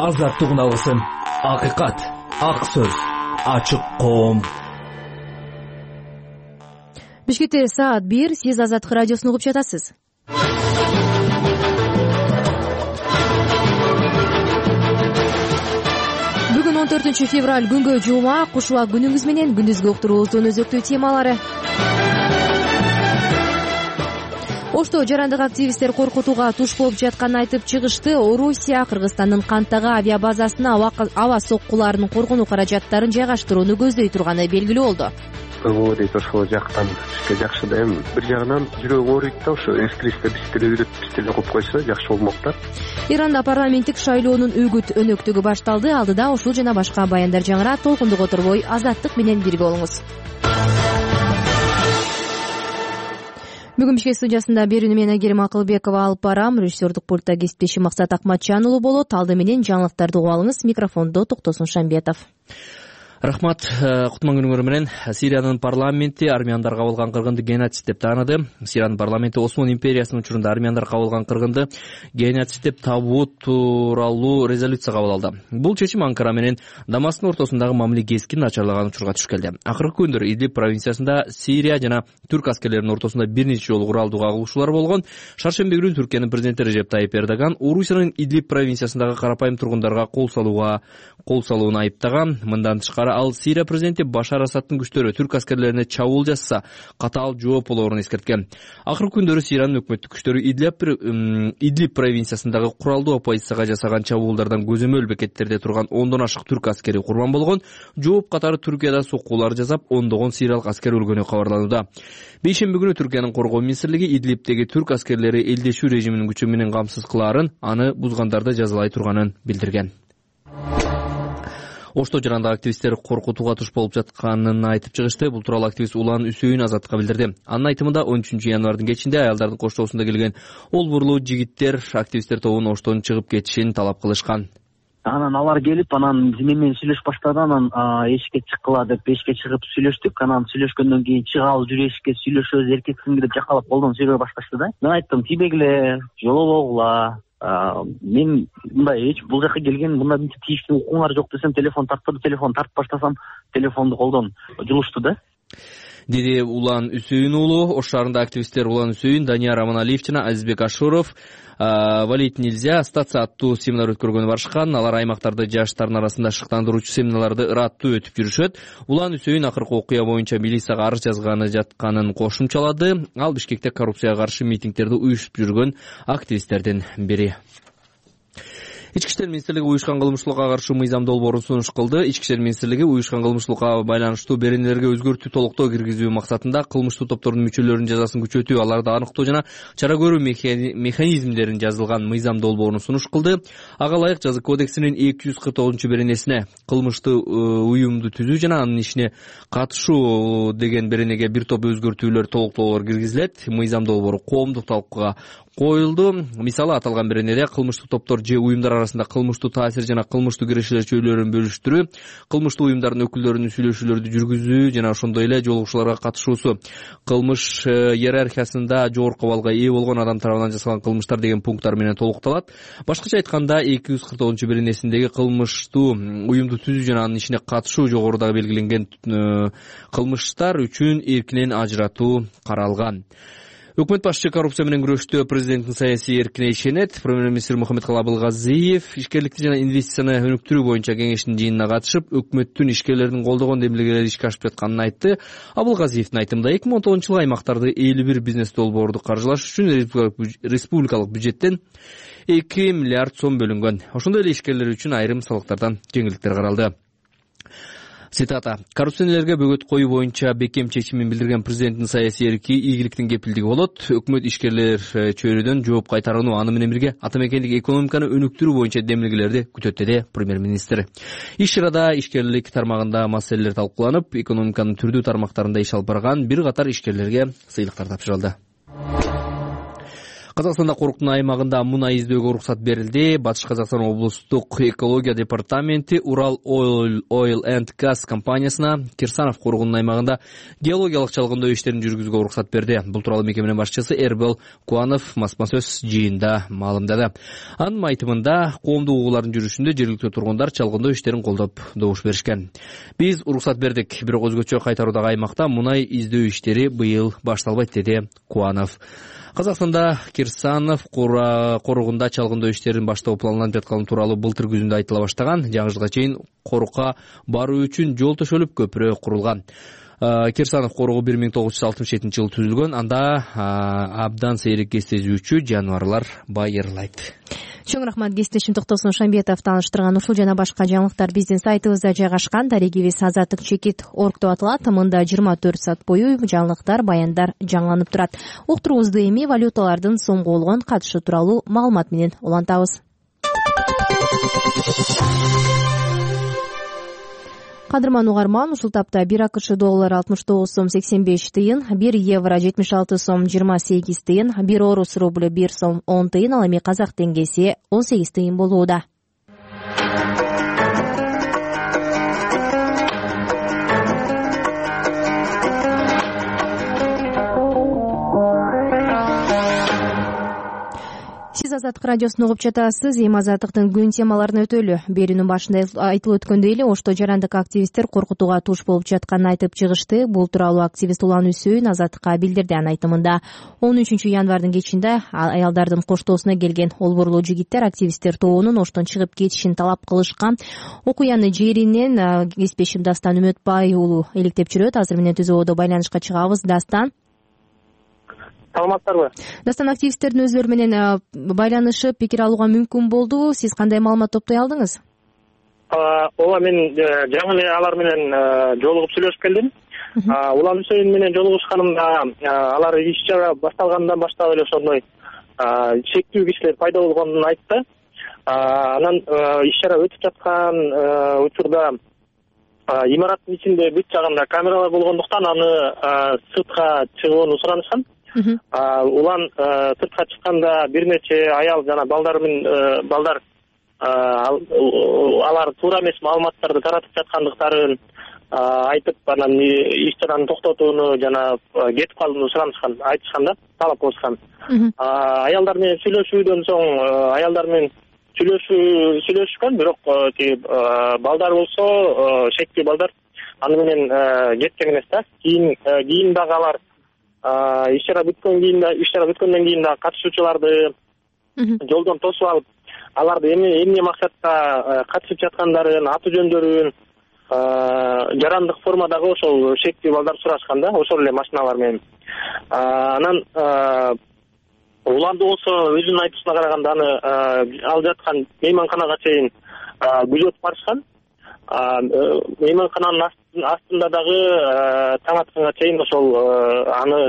азаттык үналысын, акыйкат, ак сөз, ачык коом. Бишкекте саат 1, сиз Азаттык радиосун угуп жатасыз. Бүгүн 14 февраль күнгө жума, кушула күнүңүз менен күндүзгү уктуруубуздун өзөктүү темалары. Ошто жарандык активисттер коркутууга туш болуп жатканын айтып чыгышты. Орусия Кыргызстандын Кантагы авиабазасына аба соккуларынын коргонуу каражаттарын жайгаштырууну көздөй турганы белгилүү болду. Көбү дейт ошол жактан бизге жакшы да, эми бир жагынан жүрөгүм ооруйт да, ошо эскристе биз деле үйрөтүп, биз деле окуп койсо жакшы болмок да. Иранда парламенттик шайлоонун үгүт өнөктүгү башталды. Алдыда ушул жана башка баяндар жаңырат. Толкундук отурбой Азаттык менен бирге болуңуз. Бүгүн Бишкек студиясында берүүнү мен Айгерим Акылбекова алып барам. Режиссердик пультта кесиптешим Максат Акматжанұлы болот. Алды менен жаңылыктарды угуп алыңыз. Микрофондо Токтосун Шамбетов. Рахмат. Кутман күнүңөр менен. Сириянын парламенти армяндар кабылган кыргынды геноцид деп тааныды. Сириянын парламенти Осман империясынын учурунда армяндар кабылган кыргынды геноцид деп табуу тууралуу резолюция кабыл алды. Бул чечим Анкара менен Дамасктын ортосундагы мамиле кескин начарлаган учурга туш келди. Акыркы күндөр Идлиб провинциясында Сирия жана Түрк аскерлеринин ортосунда бир нече жолу куралдуу кагылышуулар болгон. Шаршемби күнү Түркиянын президенти Режеп Тайип Эрдоган Орусиянын Идлиб провинциясындагы карапайым тургундарга кол салууну айыптаган. Мындан тышкары ал Сирия президенти Башар Асадтын күчтөрү Түрк аскерлерине чабуул жасса катаал жооп болоорун эскерткен. Акыркы күндөрү Сириянын өкмөттүк күчтөрү Идлиб провинциясындагы куралдуу оппозицияга жасаган чабуулдардан көзөмөл бекеттерде турган ондон ашык түрк аскери курбан болгон. Жооп катары Түркияда соккуулар жасап, ондогон сириялык аскер өлгөнү кабарланууда. Бейшемби күнү Түркиянын коргоо министрлиги Идлибтеги түрк аскерлери элдешүү режиминин күчү менен камсыз кылаарын, аны бузгандарды жазалай турганын билдирген. Ошто жарандык активисттер коркутууга туш болуп жатканын айтып чыгышты. Бул тууралуу активист Улан Үсөйүн Азаттыкка билдирди. Анын айтымында 13 январдын кечинде аялдардын коштоосунда келген олбурлуу жигиттер активисттер тобунун Оштон чыгып кетишин талап кылышкан. Анан алар келип, анан биз менен сүйлөшүп баштады. Анан эшикке чыккыла деп эшикке чыгып сүйлөштүк. Анан сүйлөшкөндөн кийин чыгалы жүр эшикке сүйлөшөбүз, эркексиңби деп жакалап колдон сүйрөй башташты да. Мен айттым, тийбегиле, жолобогула. Мен мындай бул жака келген мындай тийиштүү укуңар жок десем, телефон тарттырды, телефон тартып баштасам, телефонду колдон жулушту да. Деди Улан Үсөйүн уулу. Ош шаарында активисттер Улан Үсөйүн, Данияр Аманалиев жана Азизбек Ашуров валить нельзя стация аттуу семинар өткөргөнү барышкан. Алар аймактарды жаштардын арасында шыктандыруучу семинарларды ыраттуу өтүп жүрүшөт. Улан Үсөйүн акыркы окуя боюнча милицияга арыз жазганы жатканын кошумчалады. Ал Бишкекте коррупцияга каршы митингдерди уюштуруп жүргөн активисттердин бири. Ички иштер министрлиги уюшкан кылмыштуулукка каршы мыйзам долбоорун сунуш кылды. Ички иштер министрлиги уюшкан кылмыштуулукка байланыштуу беренелерге өзгөртүү толуктоо киргизүү максатында кылмыштуу топтордун мүчөлөрүнүн жазасын күчөтүү, аларды аныктоо жана чара көрүү механизмдерин жазылган мыйзам долбоорун сунуш кылды. Ага ылайык жаза кодексинин 249 беренесине кылмыштуу уюмду түзүү жана анын ишине катышуу деген беренеге бир топ өзгөртүүлөр, толуктоолор киргизилет. Мыйзам долбоору коомдук талкууга коюлду. Мисалы, аталган беренеде кылмыштуу топтор же уюмдар арасында кылмыштуу таасир жана кылмыштуу кирешилер чөйрөлөрүн бөлүштүрүү, кылмыштуу уюмдардын өкүлдөрүнүн сүйлөшүүлөрдү жүргүзүү жана ошондой эле жолугушууларга катышуусу, кылмыш иерархиясында жогорку абалга ээ болгон адам тарабынан жасалган кылмыштар деген пункттар менен толукталат. Башкача айтканда 249 беренесиндеги кылмыштуу уюмду түзүү жана анын ишине катышуу жогоруда белгиленген кылмыштар үчүн эркинен ажыратуу каралган. Өкмөт башчы коррупция менен күрөштө президенттин саясий эркине ишенет. Премьер-министр Мухаммедкалый Абылгазиев ишкерликти жана инвестицияны өнүктүрүү боюнча кеңештин жыйынына катышып, өкмөттүн ишкерлердин колдогон демилгелери ишке ашып жатканын айтты. Абылгазиевдин айтымында 2019-жылы аймактарды 51 бизнес долбоорду каржылаш үчүн республикалык бюджеттен 2 миллиард сом бөлүнгөн. Ошондой эле ишкерлер үчүн айрым салыктардан жеңилдиктер каралды. Цитата: коррупционерлерге бөгөт коюу боюнча бекем чечимин билдирген президенттин саясий эрки ийгиликтин кепилдиги болот. Өкмөт ишкерлер чөйрөдөн жооп кайтарууну, аны менен бирге ата мекендик экономиканы өнүктүрүү боюнча демилгелерди күтөт, деди премьер-министр. Иш чарада ишкерлик тармагында маселелер талкууланып, экономиканын түрдүү тармактарында иш алып барган бир катар ишкерлерге сыйлыктар тапшырылды. Казакстанда Коруктун аймагында мунай издөөгө уруксат берилди. Батыш Казакстан облустук экология департаменти Урал Oil and Gas компаниясына Кирсанов Коргунун аймагында геологиялык чалгындоо иштерин жүргүзүүгө уруксат берди. Бул тууралуу мекеменин башчысы Эрбел Кубанов басма-сөз жыйында маалымдады. Анын айтымында коомдук угуулардын жүрүшүндө жергиликтүү тургундар чалгындоо иштерин колдоп добуш беришкен. Биз уруксат бердик, бирок өзгөчө кайтаруудагы аймакта мунай издөө иштери быйыл башталбайт, деди Кубанов. Казакстанда Кирсанов коругунда чалгындоо иштерин баштоо планланып жатканы тууралуу былтыр күзүндө айтыла баштаган. Жаңы жылга чейин корукка баруу үчүн жол төшөлүп көпүрө курулган. Кирсанов коругу 1967-жылы түзүлгөн. Анда абдан сейрек кездешүүчү жаныбарлар байырлайт. Чоң рахмат, кесиптешим Токтосун Шамбетов тааныштырган ушул жана башка жаңылыктар биздин сайтыбызда жайгашкан. Тарегибиз azattik.chekit.org деп аталат. Мында 24 саат бою жаңылыктар, баяндар жаңыланып турат. Уктуруубузду эми валюталардын сомго болгон катышы тууралуу маалымат менен улантабыз. Кадырман угарман, ушул тапта 1 АКШ доллары 69 сом 85 тыйын, 1 евро 76 сом 28 тыйын, 1 орус рубль 1 сом 10 тыйын, ал эми казак теңгеси 18 тыйын болууда. Сиз Азаттык радиосун угуп жатасыз. Эми Азаттыктын күн темаларын өтөлү. Берүүнүн башында айтылып өткөндөй эле, Ошто жарандык активисттер коркутууга туш болуп жатканын айтып чыгышты. Бул тууралуу активист Улан Үсөйүн Азаттыкка билдирди. Анын айтымында 13 январдын кечинде аялдардын коштоосуна келген олборлуу жигиттер активисттер тобунун Оштон чыгып кетишин талап кылышкан. Окуяны жеринен кесиптешим Дастан Үмөтбай уулу иликтеп жүрөт. Азыр менен түзөөдө байланышка чыгабыз. Дастан, саламатсыздарбы? Дастан, активисттердин өзлөрү менен байланышып пикир алууга мүмкүн болду. Сиз кандай маалымат топтой алдыңыз? Ооба, мен жаңы эле алар менен жолугуп сүйлөшүп келдим. Улан Үсөйүн менен жолугушканымда алар иш чара башталгандан баштап эле ошондой шектүү кишилер пайда болгонун айтты. Анан иш чара өтүп жаткан учурда имараттын ичинде бүт жагында камералар болгондуктан аны сыртка чыгууну суранышкан. Улан сыртка чыкканда бир нече аял жана балдар алар туура эмес маалыматтарды таратып жаткандыктарын айтып, анан иш чараны токтотууну жана кетип калууну суранышкан, айтышкан да, талап кылышкан. Аялдар менен сүйлөшүүдөн соң аялдар менен сүйлөшкөн, бирок балдар болсо, шектүү балдар аны менен кеткен эмес да. Кийин дагы алар иш чара бүткөндөн кийин дагы катышуучуларды жолдон тосуп алып, аларды эмне максатта катышып жаткандарын, аты жөндөрүн жарандык формадагы ошол шектүү балдар сурашкан да, ошол эле машиналар менен. Анан Уланды болсо өзүнүн айтышына караганда аны ал жаткан мейманканага чейин күзөтүп барышкан. Мейманкананын астында дагы таң атканга чейин ошол аны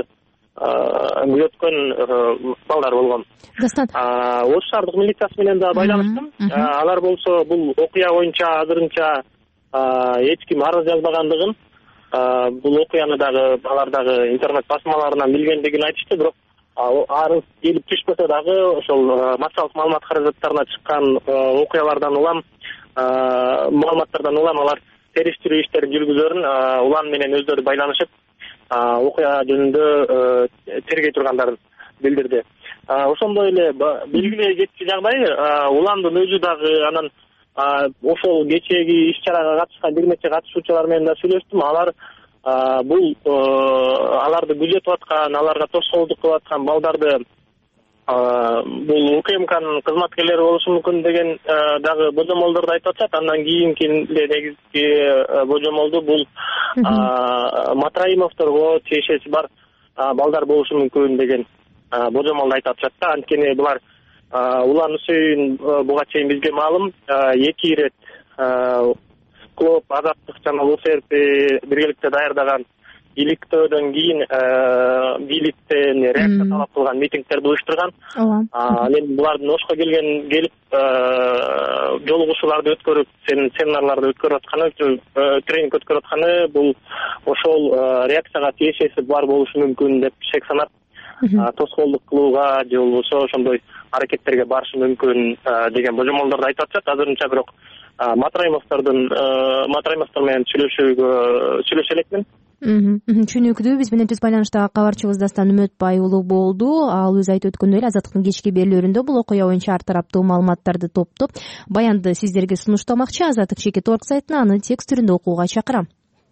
күзөткөн балдар болгон. Ош шаардык милициясы менен да байланыштым. Алар болсо бул окуя боюнча азырынча эч ким арыз жазбагандыгын, бул окуяны дагы алар дагы интернет басмаларынан билгендигин айтышты, бирок арыз келип түшпөсө дагы ошол массалык маалымат каражаттарына чыккан окуялардан улам, маалыматтардан улам алар териштирүү иштерин жүргүзөрүн Улан менен өздөрү байланышып окуя жөнүндө тергей тургандарын билдирди. Ошондой эле белгилей кетчү жагдай, Уландын өзү дагы анан ошол кечээги иш чарага катышкан бир нече катышуучулар менен да сүйлөштүм. Алар бул аларды күзөтүп аткан, аларга тосқоолдук кылып аткан балдарды бул УКМКнын кызматкерлери болушу мүмкүн деген дагы божомолдорду айтып атышат. Андан кийинки негизги божомолду бул Матраимовдорго тиешеси бар балдар болушу мүмкүн деген божомолду айтып атышат да. Анткени булар Улан Үсөйүн буга чейин бизге маалым 2 ирет Клоп, Азаттык жана УСРП биргеликте даярдаган иликтөөдөн кийин бийликтен реакция талап кылган митингдерди уюштурган. Анан булардын Ошко келип жолугушууларды өткөрүп, семинарларды өткөрүп атканы, тренинг өткөрүп атканы бул ошол реакцияга тиешеси бар болушу мүмкүн деп шек санап тоскоолдук кылууга же болбосо ошондой аракеттерге барышы мүмкүн деген божомолдорду айтып атышат. Азырынча бирок Матраимовтор менен сүйлөшө элекмин. Түшүнүктүү. Биз менен түз байланышта кабарчыбыз Дастан Үмөтбай уулу болду. Ал өзү айтып өткөндөй эле Азаттыктын кечки берүүлөрүндө бул окуя боюнча ар тараптуу маалыматтарды топтоп баянды сиздерге сунуштамакчы. Азаттык Чекит орг сайтына аны текст түрүндө окууга чакырам.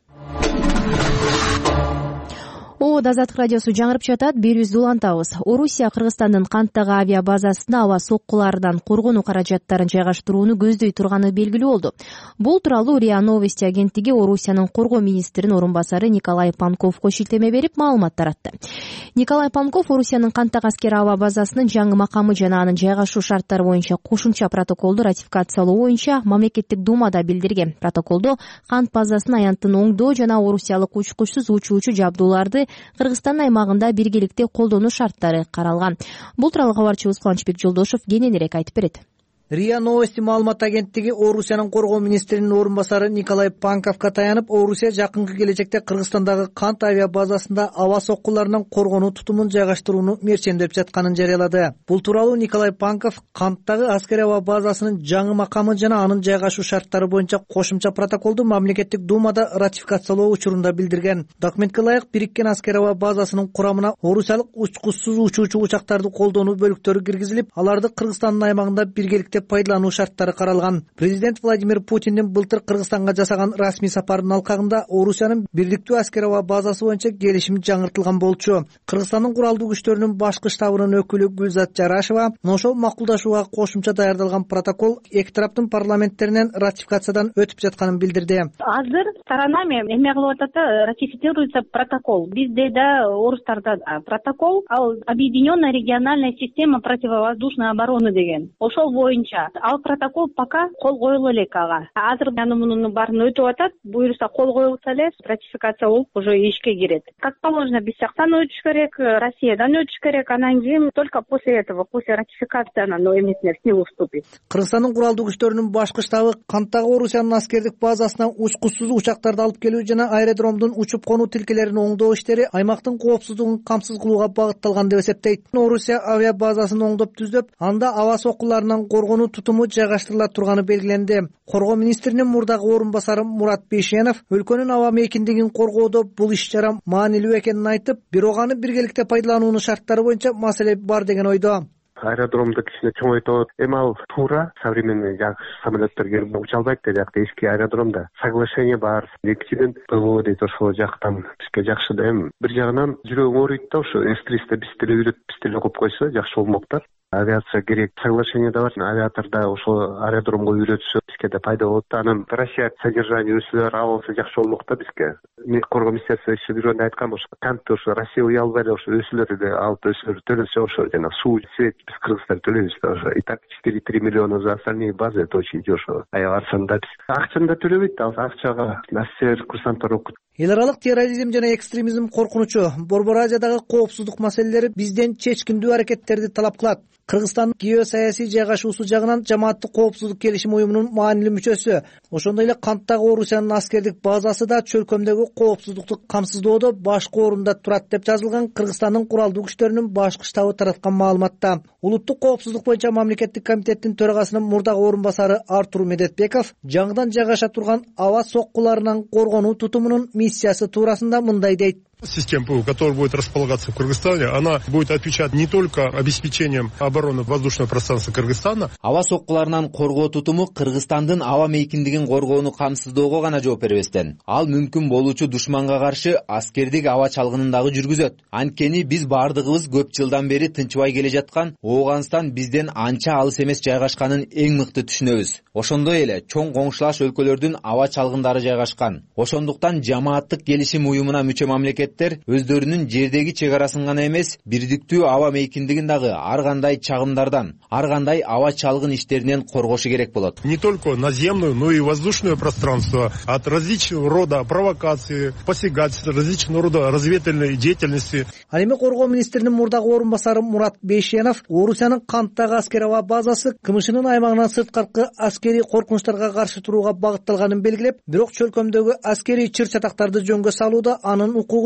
Азаттык радиосу жаңырып жатат. Берүүбүздү улантабыз. Орусия Кыргызстандын канттагы авиа базасына аба соккуларынан коргонуу каражаттарын жайгаштырууну көздөй турганы белгилүү болду. Бул тууралуу РИА Новости агенттиги Орусиянын коргоо министринин орун басары Николай Панковго шилтеме берип маалымат таратты. Николай Панков Орусиянын канттагы аскер аба базасынын жаңы макамы жана анын жайгашуу шарттары боюнча кошумча протоколду ратификациялоо боюнча мамлекеттик думада билдирген. Протоколдо кант базасын аянттын оңдоо жана орусиялык учкучсуз учуучу жабдууларды Кыргызстандын аймагында биргеликте колдонуу шарттары каралган. Бул тууралуу кабарчыбыз Кубанычбек Жолдошов кененирээк айтып берет. РИА Новости маалымат агенттиги Орусиянын коргоо министринин орун басары Николай Панковго таянып, Орусия жакынкы келечекте Кыргызстандагы кант авиа базасында аба соккуларынан коргонуу тутумун жайгаштырууну мерчендеп жатканын жарыялады. Бул тууралуу Николай Панков канттагы аскер аба базасынын жаңы макамы жана анын жайгашуу шарттары боюнча кошумча протоколду мамлекеттик думада ратификациялоо учурунда билдирген. Документке ылайык бириккен аскер аба базасынын курамына орусиялык учкучсуз учуучу учактарды колдонуу бөлүктөрү киргизилип, аларды Кыргызстандын аймагында биргеликте пайдалануу шарттары каралган. Президент Владимир Путиндин былтыр Кыргызстанга жасаган расмий сапарынын алкагында Орусиянын бирликтүү аскер аба базасы боюнча келишим жаңыртылган болчу. Кыргызстандын куралдуу күчтөрүнүн башкы штабынын өкүлү Гүлзат Жарашева ошол макулдашууга кошумча даярдалган протокол эки тараптын парламенттеринен ратификациядан өтүп жатканын билдирди. Азыр сторонами эме кылып атат, ратифицируется протокол. Бизде да орустарда протокол, ал объединенная региональная система противовоздушной обороны деген. Ошол боюнча ал протокол пока кол коюлу элек ага. Азыр мунун баарын өтүп атат. Буюрса кол коюлса эле ратификация болуп уже ишке кирет. Как положено, биз жактан өтүш керек, Россиядан өтүш керек. Анан кийин только после этого, после ратификации анан эмесине в силу вступит. Кыргызстандын куралдуу күчтөрүнүн башкы штабы канттагы Орусиянын аскердик базасына учкучсуз учактарды алып келүү жана аэродромдун учуп конуу тилкелерин оңдоо иштери аймактын коопсуздугун камсыз кылууга багытталган деп эсептейт. Орусия авиа базасын оңдоп түздөп, анда аба соккуларынан коргонуу тутуму жайгаштырыла турганы белгиленди. Коргоо министринин мурдагы орун басары Мурат Бейшенов өлкөнүн аба мейкиндигин коргоодо бул иш-чара маанилүү экенин айтып, бирок аны биргеликте пайдалануунун шарттары боюнча маселе бар деген ойдо. Аэродромду кичине чоңойтот. Эми ал туура современный жакшы самолеттер келип уча албайт да, жакта эски аэродромда соглашение бар. Экинчиден ПВО дейт, ошол жактан бизге жакшы да. Эми бир жагынан жүрөгүң ооруйт да, ошо С-300 биз деле үйрөтүп, биз деле коюп койсо жакшы болмок да. Авиация керек, соглашение да бар. Авиаторда ошо аэродромго үйрөтсө бизге да пайда болот да. Анан Россия содержание өсүлөр алса жакшы болмок да бизге. Коргоо министринин иши бирөөнө айткан, ошо кантты ошо Россия уя албай эле ошо өсүлөрдү алып өсүлөр төлөсө ошо жана суу, свет биз Кыргызстан төлөйбүз да. Ошо и так 4-3 миллиона за остальные базы, это очень дешево. Аяк арасында биз акчаны да төлөбөйт да, акчага офицер, курсанттар окуйт. Эл аралык терроризм жана экстремизм коркунучу, Борбор Азиядагы коопсуздук маселелери бизден чечкиндүү аракеттерди талап кылат. Кыргызстан геосаясий жайгашуусу жагынан жамааттык коопсуздук келишим уюмунун маанилүү мүчөсү. Ошондой эле канттагы Орусиянын аскердик базасы да чөлкөмдөгү коопсуздукту камсыздоодо башкы орунда турат деп жазылган Кыргызстандын куралдуу күчтөрүнүн башкы штабы тараткан маалыматта. Улуттук коопсуздук боюнча мамлекеттик комитеттин төрагасынын мурдагы орун басары Артур Медетбеков жаңыдан жайгаша турган аба соккуларынан коргонуу тутумунун миссиясы туурасында мындай дейт. Система ПВО, которая будет располагаться в Кыргызстане, она будет отвечать не только обеспечением обороны воздушного пространства Кыргызстана. Аба соккуларынан коргоо тутуму Кыргызстандын аба мейкиндигин коргоону камсыздоого гана жооп бербестен, ал мүмкүн болуучу душманга каршы аскердик аба чалгынын дагы жүргүзөт. Анткени биз бардыгыбыз көп жылдан бери тынчыбай келе жаткан Ооганстан бизден анча алыс эмес жайгашканын эң мыкты түшүнөбүз. Ошондой эле чоң коңшулаш өлкөлөрдүн аба чалгындары жайгашкан. Ошондуктан жамааттык келишим уюмуна мүчө мамлекеттер өздөрүнүн жердеги чек арасын гана эмес, бирдиктүү аба мейкиндигин дагы ар кандай чагымдардан, ар кандай аба чалгын иштеринен коргошу керек болот. Не только наземное, но и воздушное пространство от различного рода провокаций, посягательств, различного рода разведывательной деятельности. Ал эми коргоо министринин мурдагы орун басары Мурат Бейшенов Орусиянын канттагы аскер аба базасы КМШнын аймагынан сырткаркы аскерий коркунучтарга каршы турууга багытталганын белгилеп, бирок чөлкөмдөгү аскерий чыр-чатактарды жөнгө салууда анын укугу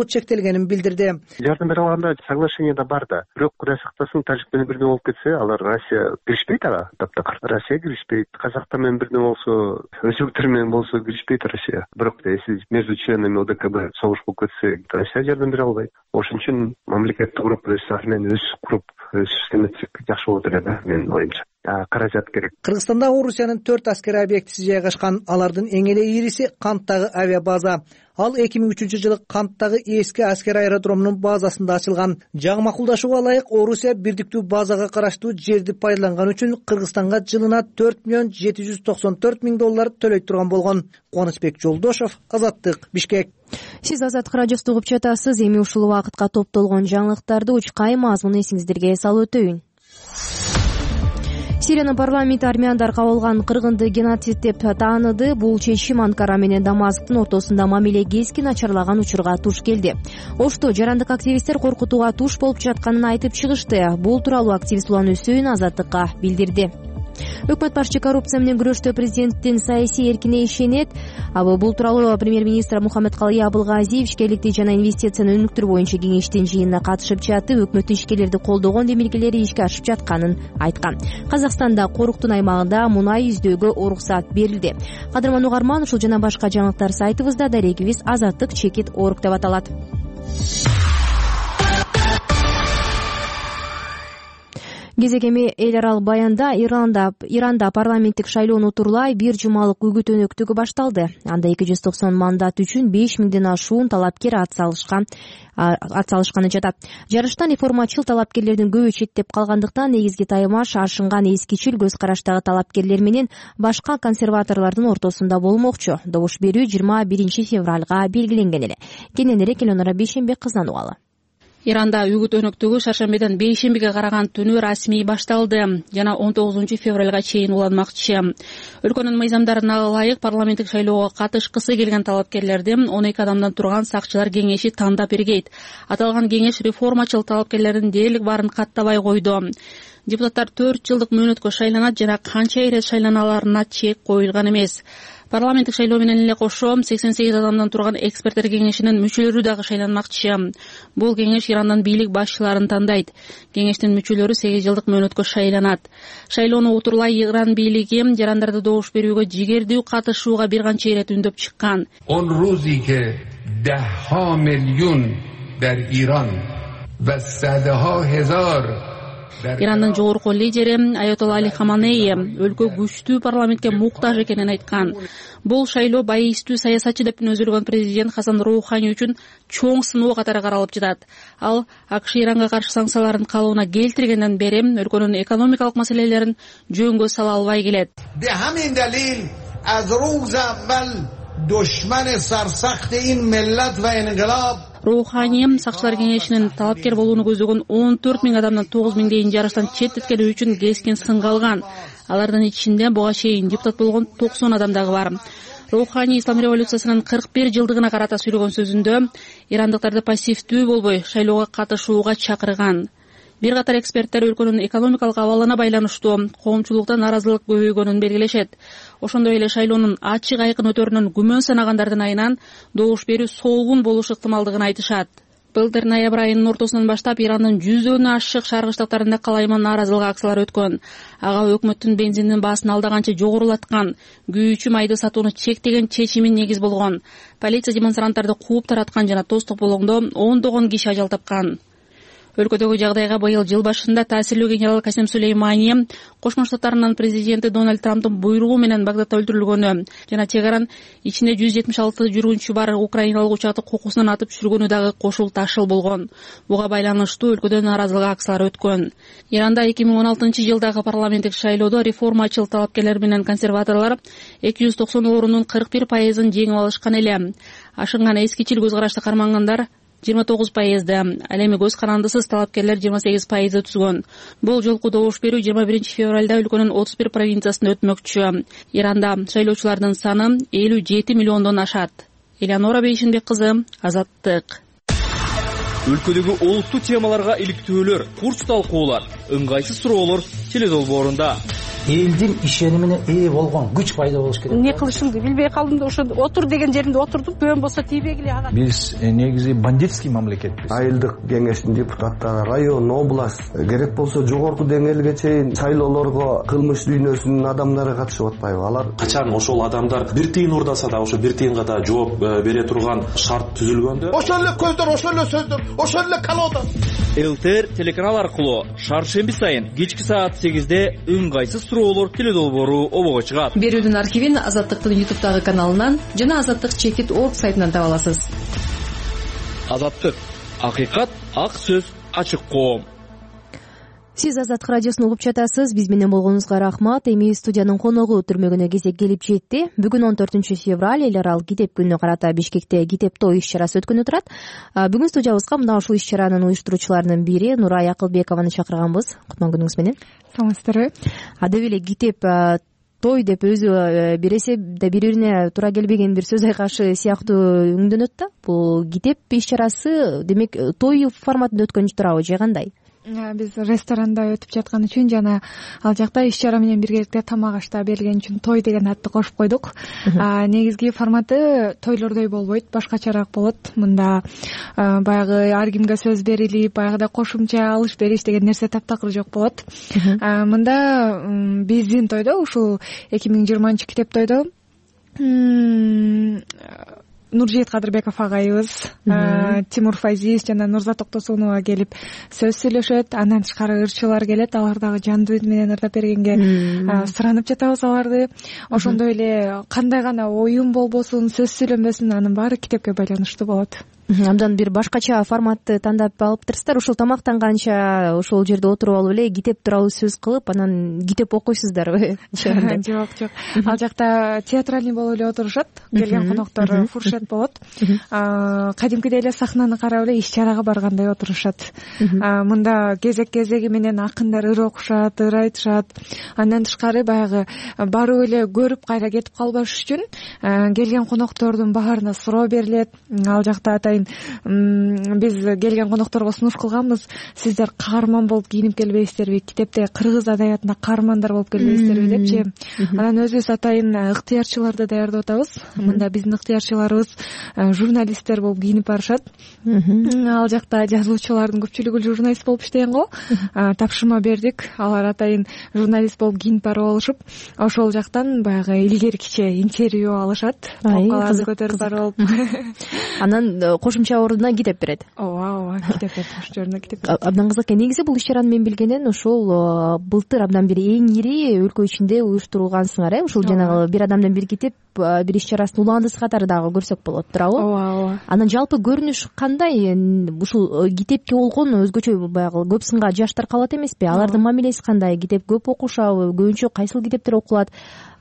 чектелгенин билдирди. Жардам бере алганда соглашение да бар да. Бирок Кудай сактасын, Тажик менен бирдеме болуп кетсе, алар Россия киришпейт ага. Таптакыр Россия киришпейт. Казактар менен бирдеме болсо, өзбектер менен болсо киришпейт Россия. Бирок если между членами ОДКБ согуш болуп кетсе, Россия жардам бере албайт. Ошон үчүн мамлекетти куруп, өз менен өз куруп, өз эметсек жакшы болот эле да, менин оюмча. Каражат керек. Кыргызстанда Орусиянын 4 аскери объектиси жайгашкан. Алардын эң эле ириси Канттагы авиабаза. Ал 2003-жылы Канттагы эски аскер аэродромунун базасында ачылган. Жаңы макулдашууга ылайык Орусия бирдиктүү базага караштуу жерди пайдаланган үчүн Кыргызстанга жылына $4,794,000 төлөй турган болгон. Кубанычбек Жолдошов, Азаттык, Бишкек. Сиз Азаттык радиосу угуп жатасыз. Эми ушул убакытка топтолгон жаңылыктарды учкай мазмун эсиңиздерге салып өтөйүн. Сириянын парламенти армяндар кабылган кыргынды геноцид деп тааныды. Бул чечим Анкара менен Дамасктын ортосунда мамиле кескин начарлаган учурга туш келди. Ошто жарандык активисттер коркутууга туш болуп жатканын айтып чыгышты. Бул тууралуу активист Улан Үсөйүн Азаттыкка билдирди. Өкмөт башчы коррупция менен күрөштө президенттин саясий эркине ишенет. Бул тууралуу премьер-министр Мухаммедкалый Абылгазиев ишкерликти жана инвестицияны өнүктүрүү боюнча кеңештин жыйынына катышып жатып, өкмөттүн ишкерлерди колдогон демилгелери ишке ашып жатканын айткан. Казакстанда Коруктун аймагында мунай издөөгө уруксат берилди. Кадырман угарман, ушул жана башка жаңылыктар сайтыбызда, дарегибиз Азаттык чекит орг деп аталат. Кезегеми эл аралык баянда Иранда парламенттик шайлоону турлай бир жумалык үгүт өнөктүгү башталды. Анда 290 мандат үчүн 5000ден ашуун талапкер атсалышканы жатат. Жарыштан реформачыл талапкерлердин көбү четтеп калгандыктан негизги таймаш ашынган эскичил көз караштагы талапкерлер менен башка консерваторлордун ортосунда болмокчу. Добуш берүү 21 февралга белгиленген эле. Кененирээк Элонора Бейшенбек кызынан угалы. Иранда үгүт өнөктүгү шаршембиден бейшембиге караган түнү расмий башталды жана 19 февралга чейин уланмакчы. Өлкөнүн мыйзамдарына ылайык парламенттик шайлоого катышкысы келген талапкерлерди 12 адамдан турган сакчылар кеңеши тандап бергейт. Аталган кеңеш реформачыл талапкерлердин дээрлик баарын каттабай койду. Депутаттар 4 жылдык мөөнөткө шайланат жана канча ирет шайланаларына чек коюлган эмес. Парламенттик шайлоо менен эле кошо 88 адамдан турган эксперттер кеңешинин мүчөлөрү дагы шайланмакчы. Бул кеңеш Ирандан бийлик башчыларын тандайт. Кеңештин мүчөлөрү 8 жылдык мөөнөткө шайланат. Шайлоону утурлай Иран бийлиги жарандарды добуш берүүгө жигердүү катышууга бир канча ирет үндөп чыккан. Он рузи ке 10 миллион дар Иран ва садаха хазар Ирандын жогорку лидери Аятолла Али Хаманеи өлкө күчтүү парламентке муктаж экенин айткан. Бул шайлоо байыстуу саясатчы деп өзүлгөн президент Хасан Роухани үчүн чоң сыноо катары каралып жатат. Ал АКШ Иранга каршы санкцияларын калыбына келтиргенден бери өлкөнүн экономикалык маселелерин жөнгө сала албай келет. Роухани сакчылар кеңешинин талапкер болууну көздөгөн 14 000 адамдан 9 000 дейин жарыштан четтеткени үчүн кескин сынга алган. Алардын ичинде буга чейин депутат болгон 90 адам дагы бар. Роухани ислам революциясынын 41 жылдыгына карата сүйлөгөн сөзүндө ирандыктарды пассивдүү болбой шайлоого катышууга чакырган. Бир катар эксперттер өлкөнүн экономикалык абалына байланыштуу коомчулукта наразылык көбөйгөнүн белгилешет. Ошондой эле шайлоонун ачык айкын өтөрүнөн күмөн санагандардын айынан добуш берүү солгун болуш ыктымалдыгын айтышат. Былтыр ноябрь айынын ортосунан баштап Ирандын 100дөн ашык шаркы штаттарында калайман нааразылык акциялары өткөн. Ага өкмөттүн бензиндин баасын алдаганча жогорулаткан, күйүүчү майды сатууну чектеген чечими негиз болгон. Полиция демонстранттарды кууп тараткан жана тоз тополоңдо ондогон киши ажал тапкан. Өлкөдөгү жагдайга быйыл жыл башында таасирлүү генерал Касим Сулеймани Кошмо Штаттарынын президенти Дональд Трамптын буйругу менен Багдадта өлтүрүлгөнү жана чек аран ичинде 176 жүргүнчү бар украиналык учакты кокусунан атып түшүргөнү дагы кошул ташыл болгон. Буга байланыштуу өлкөдө нааразылык акциялары өткөн. Иранда 2016-жылдагы парламенттик шайлоодо реформачыл талапкерлер менен консерваторлор 290 орундун 41%-ын жеңип алышкан эле. Ашынган эскичил көз карашты кармангандар 29%, ал эми көз карандысыз талапкерлер 28% түзгөн. Бул жолку добуш берүү 21 февралда өлкөнүн 31 провинциясында өтмөкчү. Иранда шайлоочулардын саны 57 миллиондон ашат. Элеонора Бейшенбек кызы, Азаттык. Өлкөдөгү олуттуу темаларга иликтөөлөр, курч талкуулар, ыңгайсыз суроолор теледолбоорунда. элдин ишенимине ээ болгон күч пайда болуш керек. Эмне кылышымды билбей калдым да ошо отур деген жеримде отурдум. Бөөн болсо тийбегиле ага. Биз негизи бандитский мамлекетпиз. Айылдык кеңештин депутаттары, район, область, керек болсо жогорку деңгээлге чейин шайлоолорго кылмыш дүйнөсүнүн адамдары катышып атпайбы? Алар качан ошол адамдар бир тыйын урдаса да ошо бир тыйынга да жооп бере турган шарт түзүлгөндө ошол эле көздөр, ошол эле сөздөр, ошол эле колода. ЛТР телеканал аркылуу шаршемби сайын кечки саат 8-де ыңгайсыз суроолор теледолбоору обого чыгат. Берүүдүн архивин Азаттыктын YouTube'дагы каналынан жана Азаттык чекит org сайтынан таба аласыз. Азаттык, акыйкат, ак сөз, ачык коом. Сиз Азаттык радиосун угуп жатасыз. Биз менен болгонуңузга рахмат. Эми студиянын коногу түрмөгүнө кезек келип жетти. Бүгүн 14 февраль эл аралык китеп күнүнө карата Бишкекте китеп той иш-чарасы өткөнү турат. Бүгүн студиябызга мына ушул иш-чаранын уюштуруучуларынын бири Нурай Акылбекованы чакырганбыз. Кутман күнүңүз менен. Саламатсыздарбы. Адеп эле китеп той деп өзү бир эсепте бири-бирине туура келбеген бир сөз айкашы сыяктуу үңдөнөт да. Бул китеп иш-чарасы демек той форматында өткөн турабы же кандай? Биз ресторанда өтүп жаткан үчүн жана ал жакта иш-чара менен биргеликте тамак аш да берилген үчүн той деген атты кошуп койдук. Негизги форматы тойлордой болбойт, башкачараак болот. Мында баягы ар кимге сөз берилип, баягыдай кошумча алыш бериш деген нерсе таптакыр жок болот. Мында биздин тойдо, ушул 2020 китеп тойдо Нуржейит Кадырбеков агайыбыз, Тимур Файзиев жана Нурзат Токтосунова келип сөз сүйлөшөт. Андан тышкары ырчылар келет. Алар дагы жандуу үн менен ырдап бергенге суранып жатабыз аларды. Ошондой эле кандай гана оюн болбосун, сөз сүйлөнбөсүн, анын баары китепке байланыштуу болот. Абдан бир башкача форматты тандап алыптырсыздар. Ушул тамактанганча ошол жерде отуруп алып эле китеп тууралуу сөз кылып, анан китеп окуйсуздарбы? Жок. Ал жакта театральный болуп эле отурушат. Келген коноктор фуршет болот. Кадимкидей эле сахнаны карап эле иш-чарага баргандай отурушат. Мында кезек-кезеги менен акындар ыр окушат, ыр айтышат. Андан тышкары баягы барып эле көрүп кайра кетип калбаш үчүн келген коноктордун баарына суроо берилет. Ал жакта атайын биз келген конокторго сунуш кылганбыз. Сиздер каарман болуп кийинип келбейсиздерби? Китепте кыргыз адабиятында каармандар болуп келбейсиздерби депчи. Анан өзүбүз атайын ыктыярчыларды даярдап атабыз. Мында биздин ыктыярчыларыбыз журналисттер болуп кийинип барышат. Ал жакта жазуучулардын көпчүлүгү журналист болуп иштеген го. Тапшырма бердик. Алар атайын журналист болуп кийинип барып алышып, ошол жактан баягы илгеркиче интервью алышат. Талкаларды көтөрүп барып алып. Анан кошумча ордуна китеп берет. Ооба, китеп берет. Кошумча ордуна китеп берет. Абдан кызык экен. Негизи бул иш-чараны мен билгенден ошол былтыр абдан бир эң ири өлкө ичинде уюштурулгансыңар, ушул жанагы бир адамдан бир китеп, бир иш-чарасын уландысы катары дагы көрсөк болот, туурабы? Ооба. Анан жалпы көрүнүш кандай? Ушул китепке болгон өзгөчө баягы көп сынга жаштар калат эмеспи? Алардын мамилеси кандай? Китеп көп окушабы? Көбүнчө кайсыл китептер окулат?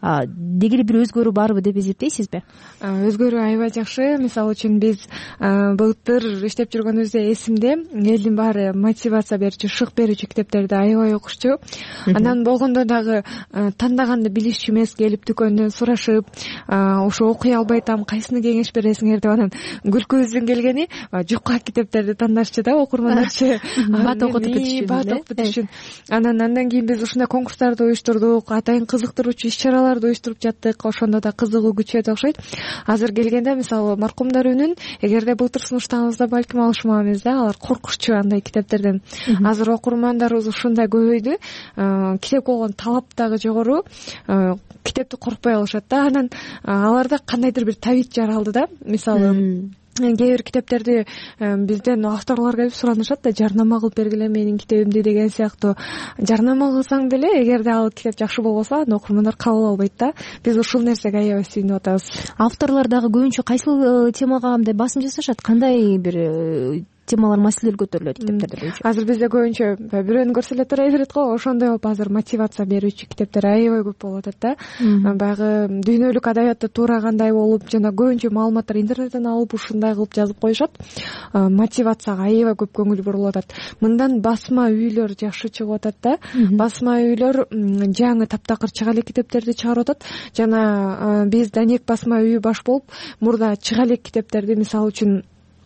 Дегеле бир өзгөрүү барбы деп эсептейсизби? Өзгөрүү аябай жакшы. Мисалы үчүн биз былтыр иштеп жүргөнүбүздө эсимде, элдин баары мотивация берүүчү, шык берүүчү китептерди аябай окушчу. Анан болгондо дагы тандаганды билишчү эмес, келип дүкөндөн сурашып, ошо окуй албай атам, кайсыны кеңеш бересиңер деп, анан күлкүбүздүн келгени жукка китептерди тандашчу да окурмандарчы. Бат окутуп кетишчү. Андан кийин биз ушундай конкурстарды уюштурдук, атайын кызыктыруучу иш-чараларды уюштуруп жаттык. Ошондо да кызыгуу күчөдү окшойт. Азыр келгенде мисалы маркумдар үнүн эгерде былтыр сунуштагыбызда балким алышмабыз да, алар коркушчу андай китептерден. Азыр окурмандарыбыз ушундай көбөйдү. Китепке болгон талап дагы жогору. Китепти коркпой алышат да. Анан аларда кандайдыр бир табит жаралды да. Мисалы кээ бир китептерди бизден авторлор келип суранышат да, жарнама кылып бергиле менин китебимди деген сыяктуу. Жарнама кылсаң деле, эгерде ал китеп жакшы болбосо, аны окурмандар кабыл албайт да. Биз ушул нерсеге аябай сүйүнүп атабыз. Авторлор дагы көбүнчө кайсыл темага мындай басым жасашат? Кандай бир темалар, маселелер көтөрүлөт китептерде боюнча? Азыр бизде көбүнчө бирөөнү көрсө эле туура берет го, ошондой болуп азыр мотивация берүүчү китептер аябай көп болуп атат да. Баягы дүйнөлүк адабиятты туура кандай болуп, жана көбүнчө маалыматтар интернеттен алып ушундай кылып жазып коюшат. Мотивацияга аябай көп көңүл бурулуп атат. Мындан басма үйлөр жакшы чыгып атат да. Басма үйлөр жаңы таптакыр чыга элек китептерди чыгарып атат. Жана биз Данек басма үйү баш болуп, мурда чыга элек китептерди, мисалы үчүн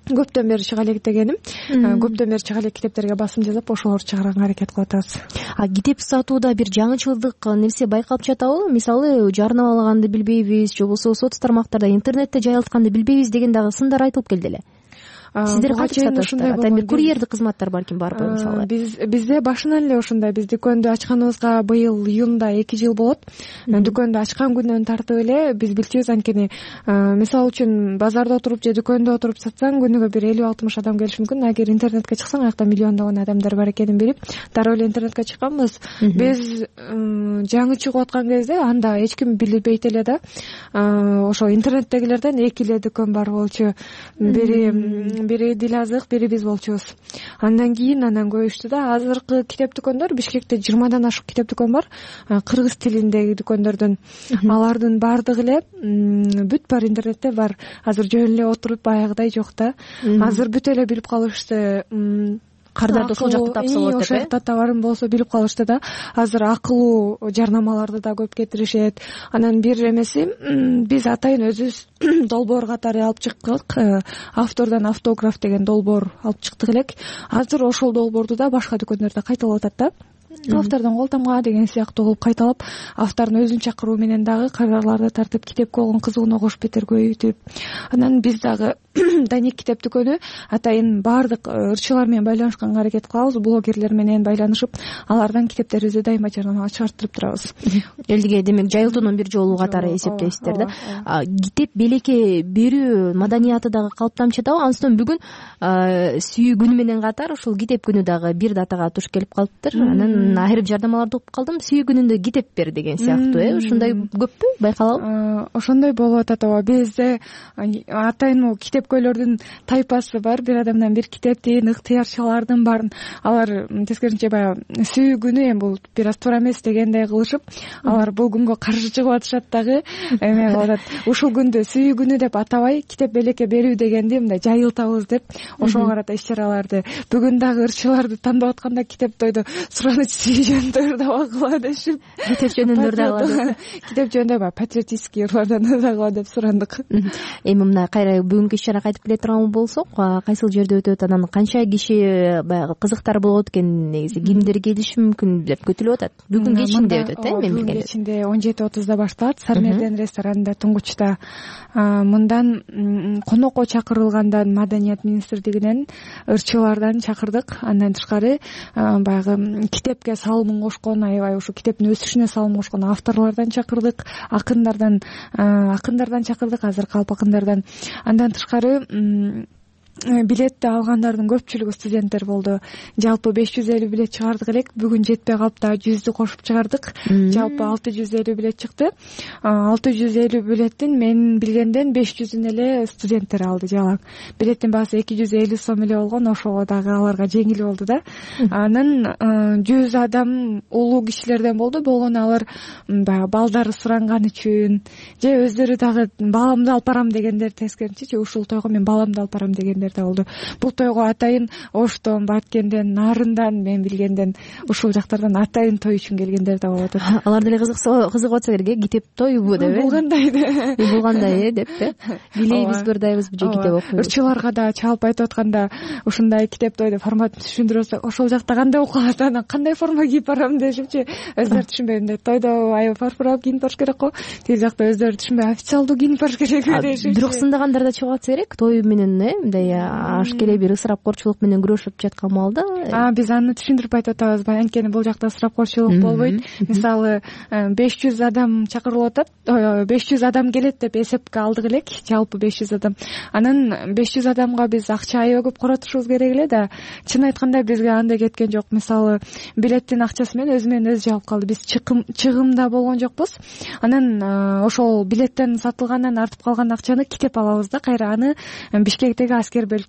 көптөн бери чыга элек дегеним, көптөн бери чыга элек китептерге басым жасап ошолорду чыгарганга аракет кылып атабыз. Китеп сатууда бир жаңычылдык нерсе байкалып жатабы? Мисалы жарнамалаганды билбейбиз, же болбосо соц тармактарда, интернетте жайылтканды билбейбиз деген дагы сындар айтылып келди эле. Сиздер кантип сатасыздар? Бир курьердик кызматтар баркин барбы мисалы? Бизде башынан эле ошондой. Биз дүкөндү ачканыбызга быйыл июнда 2 жыл болот. Дүкөндү ачкан күнүнөн тартып эле биз билчүбүз, анткени мисалы үчүн базарда отуруп же дүкөндө отуруп сатсаң күнүгө бир 50-60 адам келиши мүмкүн. Эгер интернетке чыксаң, аякта миллиондогон адамдар бар экенин билип, дароо эле интернетке чыкканбыз. Биз жаңы чыгып аткан кезде анда эч ким билбейт эле да. Ошо интернеттегилерден 2 эле дүкөн бар болчу. Бири Дилазык, бири биз болчубуз. Андан кийин анан көбүштү да. Азыркы китеп дүкөндөр Бишкекте 20дан ашык китеп дүкөн бар. Кыргыз тилиндеги дүкөндөрдөн. Алардын баардыгы эле бүт бар интернетте бар. Азыр жөн эле отуруп баягыдай жок да. Азыр бүт эле билип калышты. Кардарды ошол жакта тапса болот деп. Ошол жакта товарым болсо билип калышты да. Азыр акылуу жарнамаларды да көп кетиришет. Анан бир эмеси, биз атайын өзүбүз долбоор катары алып чыктык. Автордон автограф деген долбоор алып чыктык элек. Азыр ошол долбоорду да башка дүкөндөрдө кайталап атат да. Автордон кол тамга деген сыяктуу кылып кайталап, автордун өзүн чакыруу менен дагы карарларды тартып, китепке болгон кызыгууну кош бетер көбөйтүп. Анан биз дагы Даник китеп дүкөнү атайын баардык ырчылар менен байланышканга аракет кылабыз, блогерлер менен байланышып, алардан китептерибизди дайыма жарнамага чыгарттырып турабыз. Элге демек жайылтуунун бир жолу катары эсептейсиздер да. Китеп белекке берүү маданияты дагы калыптанып жатабы? Андан бүгүн сүйүү күнү менен катар ушул китеп күнү дагы бир датага туш келип калыптыр. Анан айрым жарнамаларды угуп калдым. Сүйүү күнүндө китеп бер деген сыяктуу, ушундай көппү байкалабы? Ошондой болуп атат ооба. Бизде атайын китепкөйлөрдүн тайпасы бар. Бир адамдан бир китептин, ыктыярчылардын барын. Алар тескерисинче баягы сүйүү күнү эми бул бир аз туура эмес дегендей кылышып, алар бул күнгө каршы чыгып атышат дагы. Эме кылып атат. Ушул күндү сүйүү күнү деп атабай, китеп белекке берүү дегенди мындай жайылтабыз деп, ошого карата иш-чараларды. Бүгүн дагы ырчыларды тандап атканда китеп тойду сураныч сүйүү жөнүндө дагы кыла дешип, китеп жөнүндө дагы китеп жөнүндө баягы патриотический ырлардан дагы деп сурандык. Эми мына кайра бүгүнкү иш-чарага кайтып келе турган болсок, кайсыл жерде өтөт, анан канча киши баягы кызыктар болот экен, негизи кимдер келиши мүмкүн деп күтүлүп атат. Бүгүн кечинде өтөт, мен билгенде. Бүгүн кечинде 17:30 башталат, Сармерден ресторанында Туңгучта. Мындан конокко чакырылгандан Маданият министрлигинен ырчылардан чакырдык. Андан тышкары баягы китепке салымын кошкон, аябай ушу китептин өсүшүнө салым кошкон авторлордон чакырдык, акындардан чакырдык, азыркы алп акындардан. Андан тышкары билетти алгандардын көпчүлүгү студенттер болду. Жалпы 550 билет чыгардык элек, бүгүн жетпей калып да 100дү кошуп чыгардык. Жалпы 650 билет чыкты. 650 билеттин мен билгенден 500-ün эле студенттер алды жалаң. Билеттин баасы 250 сом эле болгон, ошого дагы аларга жеңил болду да. Анан 100 адам улуу кишилерден болду. Болгону алар баягы балдары суранган үчүн, же өздөрү дагы баламды алып барам дегендер, тескерисинче ушул тойго мен баламды алып барам дегендер болду. Бул тойго атайын Оштон, Баткенден, Нарындан, мен билгенден ушул жактардан атайын той үчүн келгендер да болот. Алар деле кызыгып атса керек, китеп тойбу деп. Булгандай деп. Билейбиз, кырдайбыз же китеп окуйбуз. Ырчыларга да чалып айтып атканда ушундай китеп той деп форматын түшүндүрөсөк, ошол жакта кандай окугат, анан кандай форма кийип барам дешипчи, өздөрү түшүнбөй мындай тойдо аябай фарфорап кийинип барыш керек го. Тиги жакта өздөрү түшүнбөй официалдуу кийинип барыш керек дешипчи. Бирок сындагандар да чыгып атса керек, той менен мындай ашкеле бир ысырапкорчулук менен күрөшүп жаткан маалда. Биз аны түшүндүрүп айтып атабыз. Анткени бул жакта ысырапкорчулук болбойт. Мисалы 500 адам чакырылып атат, 500 адам келет деп эсепке алдык элек, жалпы 500 адам. Анан 500 адамга биз акча аябай көп коротушубуз керек эле да. Чын айтканда бизге андай кеткен жок. Мисалы билеттин акчасы менен өзү жаап калды. Биз чыгымда болгон жокпуз. Анан ошол билеттен сатылгандан артып калган акчаны китеп алабыз да, кайра аны Бишкектеги аскер бөлүктөрүнө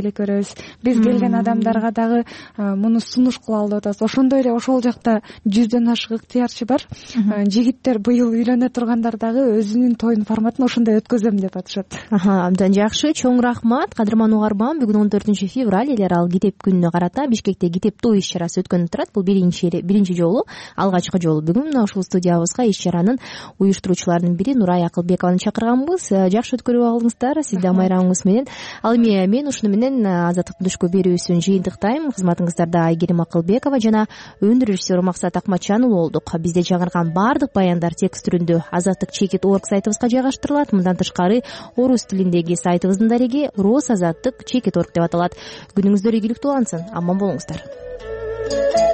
эле көрөбүз. Биз келген адамдарга дагы муну сунуш кылалы деп атабыз. Ошондой эле ошол жакта 100дөн ашык ыктыярчы бар. Жигиттер быйыл үйлөнө тургандар дагы өзүнүн тоюн форматын ошондой өткөзөм деп атышат. Абдан жакшы, чоң рахмат. Кадырман угарман, бүгүн 14 февраль эл аралык китеп күнүнө карата Бишкекте китептөө иш чарасы өткөнүп турат. Бул биринчи жолу, алгачкы жолу. Бүгүн ушул студиябызга иш чаранын уюштуруучуларынын бири Нурай Акылбекованы чакырганбыз. Жакшы өткөрүп алыңыздар, сиз да майрамыңыз менен. Ал эми мен ушуну менен Азаттыктын түшкү берүүсүн жыйынтыктайм. Кызматыңыздарда Айгерим Акылбекова жана өнөр режиссеру Максат Акматжан болдук. Бизде жаңырган баардык баяндар текст түрүндө azattik.org сайтыбызга жайгаштырылат. Мындан тышкары орус тилиндеги сайтыбыздын дареги Rosazattик.org деп аталат. Күнүңүздөр ийгиликтүү улансын. Аман болуңуздар.